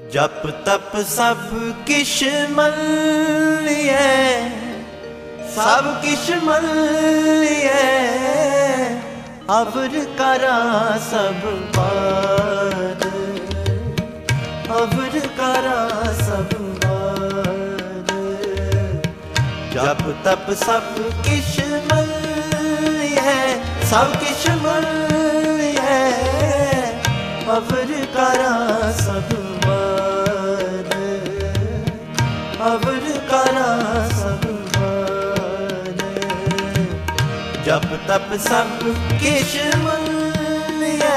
जप तप सब किश मन लिये, सब किश मन लिये, अवर करा सब बार, अवर करा सब बार। जप तप सब किश मन लिये, सब किश मन लिये, अवर करा सब बार, अवर करा सब बार। जप तप सब किश मन लिये।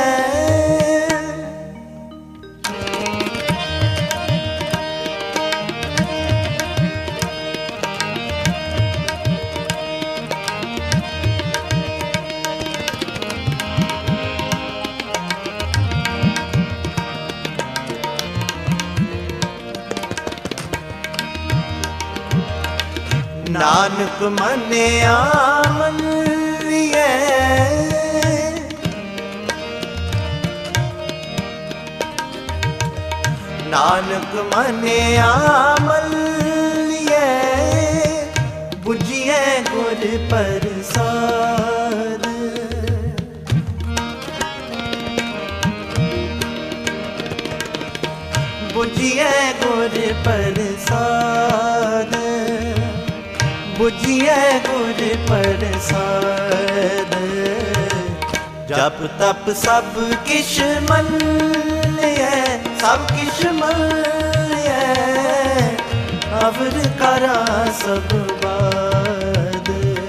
नानक मनिया मन लिये, नानक मनिया मन लिये, बुझिए गुर प्रसाद, बुझिए गुर प्रसाद, बुझिए गुर प्रसाद। जप तप सब किश मन लिये, सब किश मन लिये, अवर करा सब बार,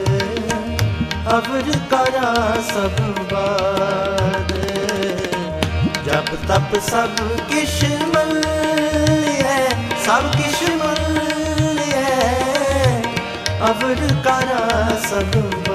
अवर करा सब बार। जप तप सब किश मन लिये, सब किश मन लिये, अवर करा सब